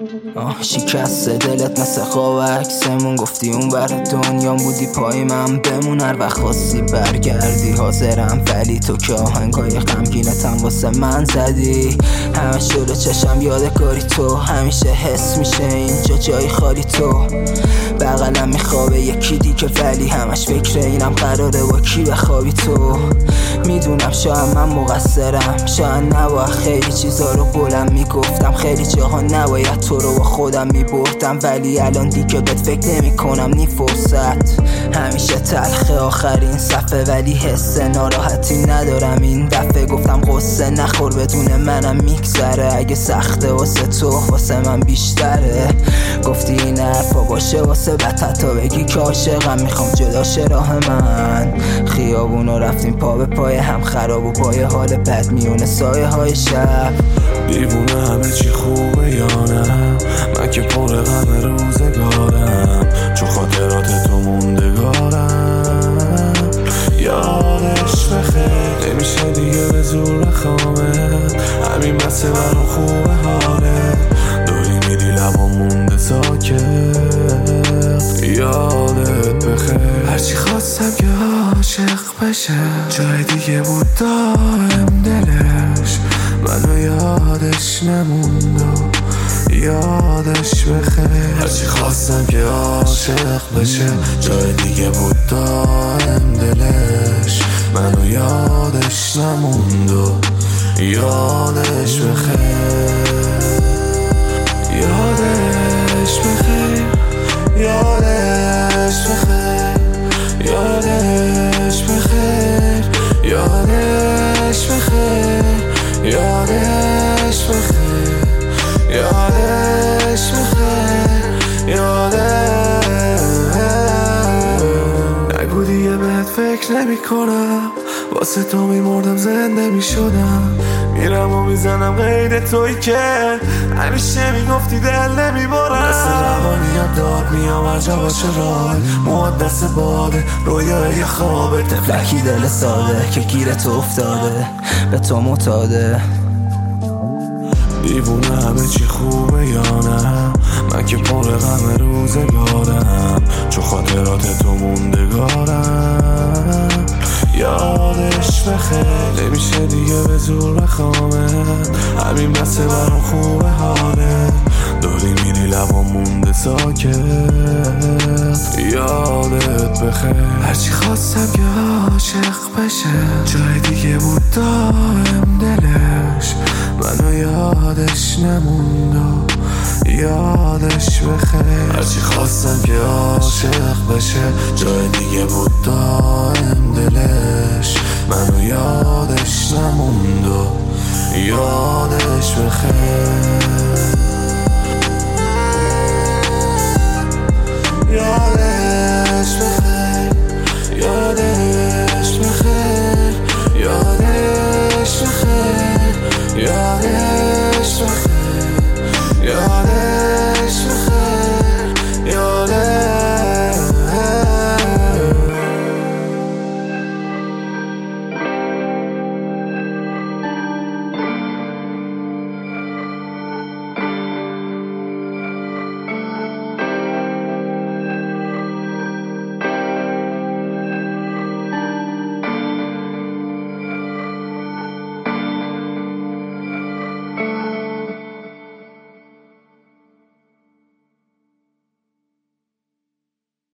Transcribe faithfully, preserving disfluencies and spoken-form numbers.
آه شکست دلت مثل خواب عکسمون، گفتی اون بر دنیام بودی پای من بمون. هر وقت خواستی برگردی حاضرم، ولی تو که آهنگای غمگینتم واسه من زدی. همه شروع چشم یادگاری تو، همیشه حس میشه اینجا جای خالی تو. بغلم میخوابه یکی دیگه ولی همش فکر اینم قراره با کی بخوابی تو. میدونم شاید من مقصرم، شاید نباید خیلی چیزا رو بلند میگفتم، خیلی جاها نباید تو رو با خودم میبردم، ولی الان دیگه بهت فکر نمی کنم نی فرصت. همیشه تلخ آخرین صفحه ولی حس ناراحتی ندارم این دفعه. گفتم قصه نخور بدون منم میگذره، اگه سخته واسه تو واسه من بیشتره. گفتی این حرفا باشه واسه بد، تا بگی که عاشقم میخوام جداشه راه من. خیابونو رفتیم پا به پای هم، خراب و پای حال بد میونه سایه های شب. دیوونه همه چی خوبه یا نه، من که پر غم روزگارم، چون خاطرات تو موندگارم. یادش بخیر نمیشه دیگه به زور بخوامه، همین بسه برام خوبه حاله، داری میدی لبا مونده ساکت. یادت بخیر هرچی خواستم که عاشق بشه، جای دیگه بود دائم دلش، منو یادش نموند و یادش بخیر. هرچی خواستم که عاشق بشه، جای دیگه بود دائم دلش، منو یادش نموند و یادش بخیر. یادش بخیر یادش بخیر یادش بخیر یادش بخیر یادش بخیر یادش بخیر یادش نگو دیگه بهت فکر نمی کنم، واسه تو میمردم زنده میشدم، میرم و میزنم قید توی که همیشه میگفتی دل نمیبارم. مثل روانیم داد میام هر جا باشه راه، مواد دست باده رویای خوابه، تفلکی دل ساده که گیر تو افتاده به تو معتاده. دیوونه همه چی خوبه یا نه، من که پر غم روزگارم، چون خاطرات تو موندگارم. یادش بخیر نمیشه دیگه به زور بخوامه، همین بسه برام خوبه حاله، داری میری لبا مونده ساکت. یادت بخیر هرچی خواستم که عاشق بشه، جای دیگه بود دائم دلش، منو یادش نموند و یادش بخیر. هرچی خواستم که عاشق بشه، جای دیگه بود دائم دلش، منو یادش نموند و یادش بخیر.